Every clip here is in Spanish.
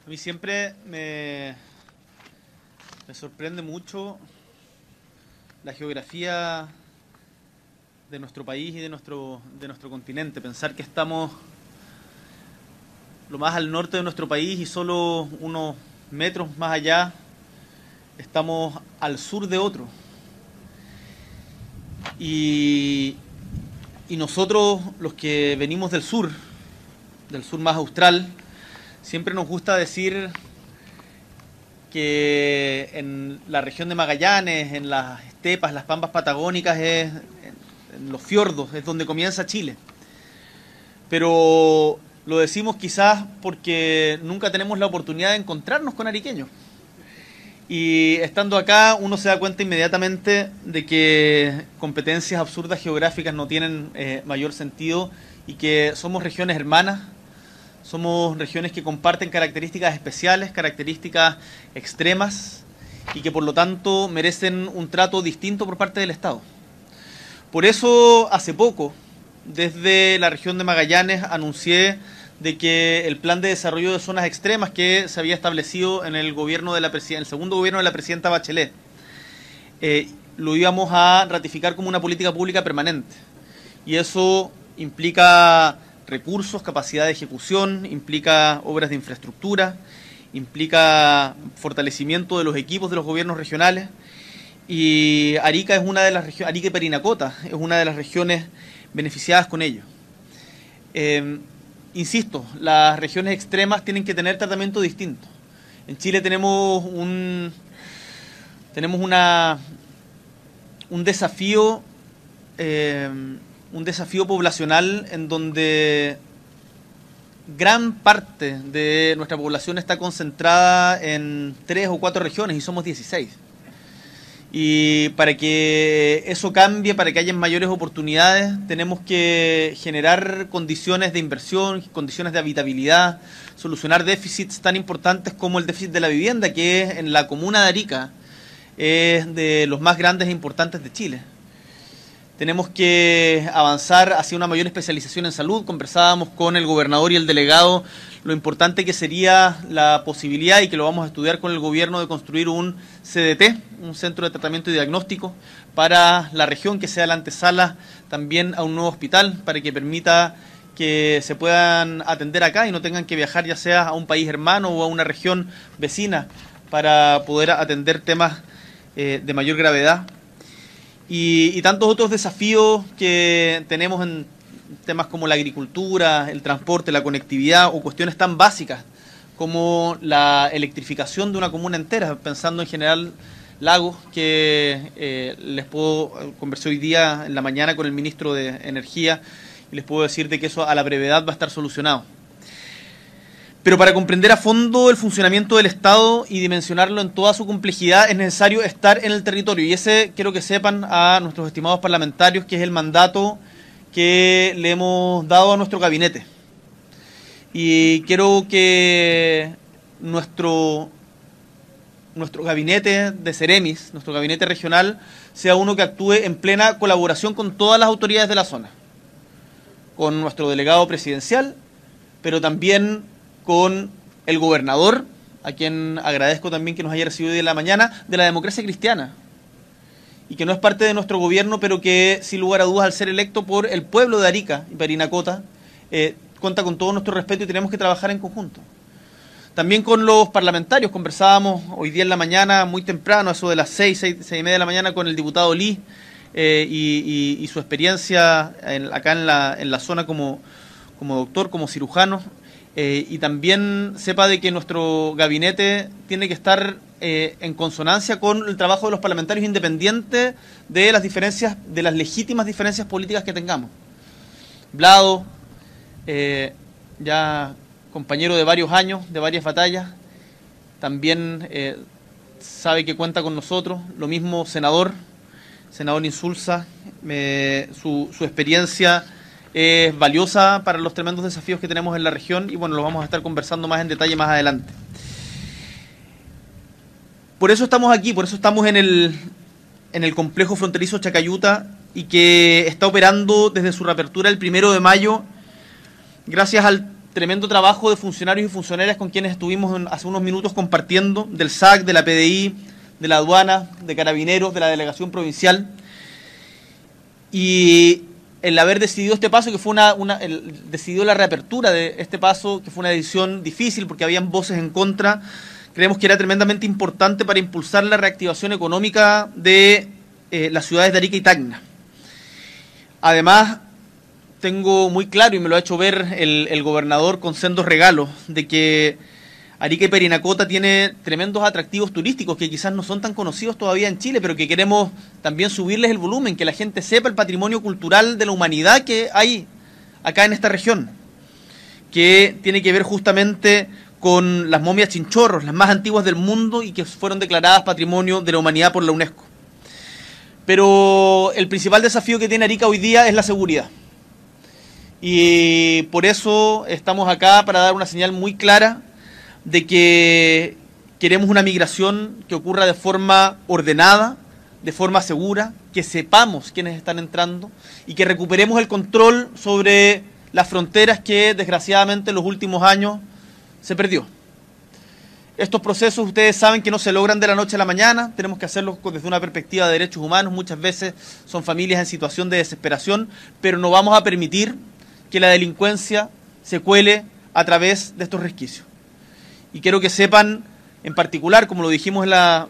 A mí siempre me sorprende mucho la geografía de nuestro país y de nuestro continente. Pensar que estamos lo más al norte de nuestro país y solo unos metros más allá estamos al sur de otro. Y nosotros, los que venimos del sur más austral, siempre nos gusta decir que en la región de Magallanes, en las estepas, las pampas patagónicas, en los fiordos, es donde comienza Chile. Pero lo decimos quizás porque nunca tenemos la oportunidad de encontrarnos con ariqueños. Y estando acá uno se da cuenta inmediatamente de que competencias absurdas geográficas no tienen mayor sentido y que somos regiones hermanas, somos regiones que comparten características especiales, características extremas y que por lo tanto merecen un trato distinto por parte del Estado. Por eso hace poco, desde la región de Magallanes, anuncié de que el plan de desarrollo de zonas extremas que se había establecido en el gobierno de el segundo gobierno de la presidenta Bachelet, lo íbamos a ratificar como una política pública permanente. Y eso implica recursos, capacidad de ejecución, implica obras de infraestructura, implica fortalecimiento de los equipos de los gobiernos regionales. Y Arica es una de las regiones, Arica y Parinacota es una de las regiones beneficiadas con ello. Insisto, las regiones extremas tienen que tener tratamiento distinto. En Chile tenemos un desafío poblacional en donde gran parte de nuestra población está concentrada en 3 o 4 regiones y somos 16. Y para que eso cambie, para que haya mayores oportunidades, tenemos que generar condiciones de inversión, condiciones de habitabilidad, solucionar déficits tan importantes como el déficit de la vivienda, que en la comuna de Arica es de los más grandes e importantes de Chile. Tenemos que avanzar hacia una mayor especialización en salud. Conversábamos con el gobernador y el delegado lo importante que sería la posibilidad, y que lo vamos a estudiar con el gobierno, de construir un CDT, un centro de tratamiento y diagnóstico para la región, que sea la antesala también a un nuevo hospital, para que permita que se puedan atender acá y no tengan que viajar ya sea a un país hermano o a una región vecina para poder atender temas de mayor gravedad. Y tantos otros desafíos que tenemos en temas como la agricultura, el transporte, la conectividad, o cuestiones tan básicas como la electrificación de una comuna entera, pensando en General Lagos, que conversé hoy día en la mañana con el ministro de Energía, y les puedo decir de que eso a la brevedad va a estar solucionado. Pero para comprender a fondo el funcionamiento del Estado y dimensionarlo en toda su complejidad es necesario estar en el territorio. Y ese quiero que sepan a nuestros estimados parlamentarios que es el mandato que le hemos dado a nuestro gabinete. Y quiero que nuestro gabinete de Ceremis, nuestro gabinete regional, sea uno que actúe en plena colaboración con todas las autoridades de la zona. Con nuestro delegado presidencial, pero también con el gobernador, a quien agradezco también que nos haya recibido hoy en la mañana, de la democracia cristiana, y que no es parte de nuestro gobierno, pero que sin lugar a dudas, al ser electo por el pueblo de Arica y Parinacota, cuenta con todo nuestro respeto y tenemos que trabajar en conjunto. También con los parlamentarios, conversábamos hoy día en la mañana, muy temprano, a eso de las 6 y media de la mañana, con el diputado Lee y su experiencia acá en la zona como doctor, como cirujano. Y también sepa de que nuestro gabinete tiene que estar en consonancia con el trabajo de los parlamentarios, independiente de las diferencias, de las legítimas diferencias políticas que tengamos. Blado, ya compañero de varios años, de varias batallas, también sabe que cuenta con nosotros. Lo mismo senador Insulza, su experiencia es valiosa para los tremendos desafíos que tenemos en la región, y bueno, lo vamos a estar conversando más en detalle más adelante. Por eso estamos aquí, por eso estamos en el complejo fronterizo Chacayuta, y que está operando desde su reapertura el 1 de mayo, gracias al tremendo trabajo de funcionarios y funcionarias con quienes estuvimos hace unos minutos compartiendo, del SAC, de la PDI, de la aduana, de Carabineros, de la delegación provincial. Y el haber decidido este paso, que fue decidió la reapertura de este paso, que fue una decisión difícil porque habían voces en contra, creemos que era tremendamente importante para impulsar la reactivación económica de las ciudades de Arica y Tacna. Además, tengo muy claro, y me lo ha hecho ver el gobernador con sendos regalos, de que Arica y Parinacota tiene tremendos atractivos turísticos que quizás no son tan conocidos todavía en Chile, pero que queremos también subirles el volumen, que la gente sepa el patrimonio cultural de la humanidad que hay acá en esta región, que tiene que ver justamente con las momias chinchorros, las más antiguas del mundo y que fueron declaradas Patrimonio de la Humanidad por la UNESCO. Pero el principal desafío que tiene Arica hoy día es la seguridad. Y por eso estamos acá para dar una señal muy clara de que queremos una migración que ocurra de forma ordenada, de forma segura, que sepamos quiénes están entrando y que recuperemos el control sobre las fronteras que desgraciadamente en los últimos años se perdió. Estos procesos ustedes saben que no se logran de la noche a la mañana, tenemos que hacerlos desde una perspectiva de derechos humanos, muchas veces son familias en situación de desesperación, pero no vamos a permitir que la delincuencia se cuele a través de estos resquicios. Y quiero que sepan, en particular, como lo dijimos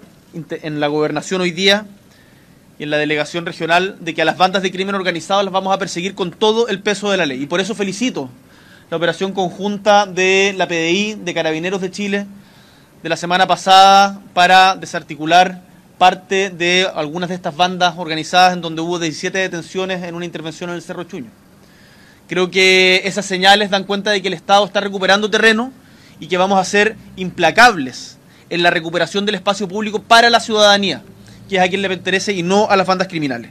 en la gobernación hoy día y en la delegación regional, de que a las bandas de crimen organizado las vamos a perseguir con todo el peso de la ley. Y por eso felicito la operación conjunta de la PDI, de Carabineros de Chile, de la semana pasada, para desarticular parte de algunas de estas bandas organizadas, en donde hubo 17 detenciones en una intervención en el Cerro Chuño. Creo que esas señales dan cuenta de que el Estado está recuperando terreno y que vamos a ser implacables en la recuperación del espacio público para la ciudadanía, que es a quien le pertenece y no a las bandas criminales.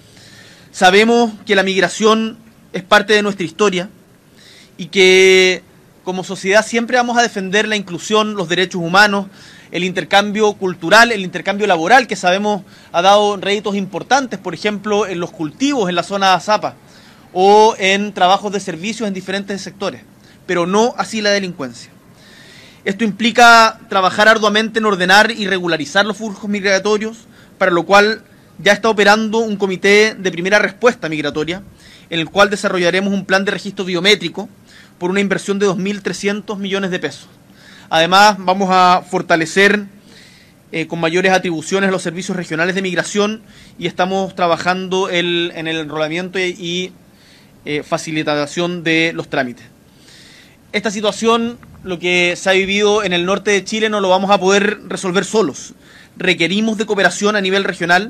Sabemos que la migración es parte de nuestra historia y que como sociedad siempre vamos a defender la inclusión, los derechos humanos, el intercambio cultural, el intercambio laboral, que sabemos ha dado réditos importantes, por ejemplo, en los cultivos en la zona de Azapa o en trabajos de servicios en diferentes sectores, pero no así la delincuencia. Esto implica trabajar arduamente en ordenar y regularizar los flujos migratorios, para lo cual ya está operando un comité de primera respuesta migratoria, en el cual desarrollaremos un plan de registro biométrico por una inversión de 2.300 millones de pesos. Además, vamos a fortalecer con mayores atribuciones los servicios regionales de migración y estamos trabajando en el enrolamiento y facilitación de los trámites. Esta situación, lo que se ha vivido en el norte de Chile, no lo vamos a poder resolver solos. Requerimos de cooperación a nivel regional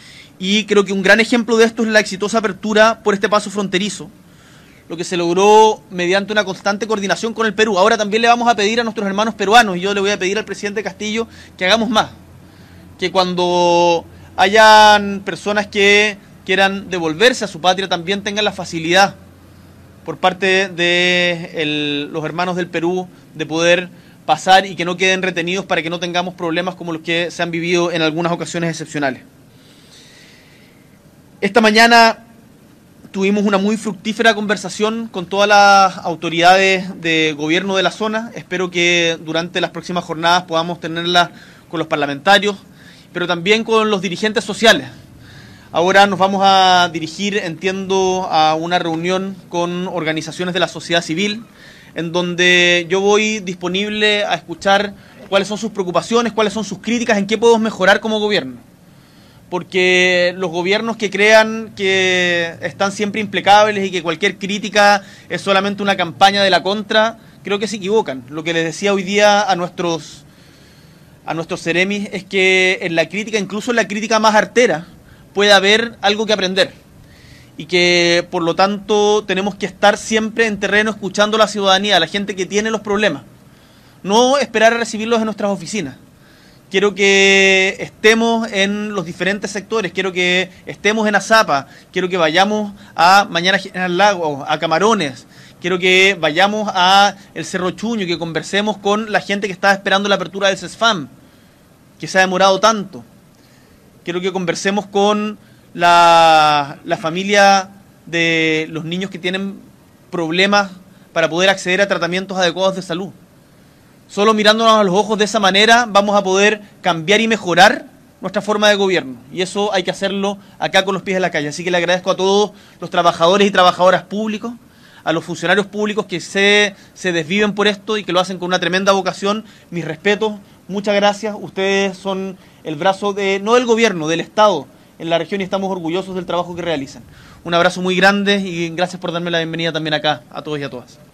y creo que un gran ejemplo de esto es la exitosa apertura por este paso fronterizo, lo que se logró mediante una constante coordinación con el Perú. Ahora también le vamos a pedir a nuestros hermanos peruanos, y yo le voy a pedir al presidente Castillo que hagamos más, que cuando hayan personas que quieran devolverse a su patria también tengan la facilidad por parte de los hermanos del Perú de poder pasar y que no queden retenidos, para que no tengamos problemas como los que se han vivido en algunas ocasiones excepcionales. Esta mañana tuvimos una muy fructífera conversación con todas las autoridades de gobierno de la zona. Espero que durante las próximas jornadas podamos tenerlas con los parlamentarios, pero también con los dirigentes sociales. Ahora nos vamos a dirigir, entiendo, a una reunión con organizaciones de la sociedad civil, en donde yo voy disponible a escuchar cuáles son sus preocupaciones, cuáles son sus críticas, en qué podemos mejorar como gobierno. Porque los gobiernos que crean que están siempre implacables y que cualquier crítica es solamente una campaña de la contra, creo que se equivocan. Lo que les decía hoy día a nuestros seremis es que en la crítica, incluso en la crítica más artera, puede haber algo que aprender, y que por lo tanto tenemos que estar siempre en terreno escuchando a la ciudadanía, a la gente que tiene los problemas, no esperar a recibirlos en nuestras oficinas. Quiero que estemos en los diferentes sectores, quiero que estemos en Azapa, quiero que vayamos a mañana General Lago, a Camarones, quiero que vayamos a el Cerro Chuño, que conversemos con la gente que está esperando la apertura del CESFAM, que se ha demorado tanto. Quiero que conversemos con la familia de los niños que tienen problemas para poder acceder a tratamientos adecuados de salud. Solo mirándonos a los ojos de esa manera vamos a poder cambiar y mejorar nuestra forma de gobierno. Y eso hay que hacerlo acá con los pies en la calle. Así que le agradezco a todos los trabajadores y trabajadoras públicos, a los funcionarios públicos que se desviven por esto y que lo hacen con una tremenda vocación. Mis respetos, muchas gracias. Ustedes son el brazo no del gobierno, del Estado en la región y estamos orgullosos del trabajo que realizan. Un abrazo muy grande y gracias por darme la bienvenida también acá a todos y a todas.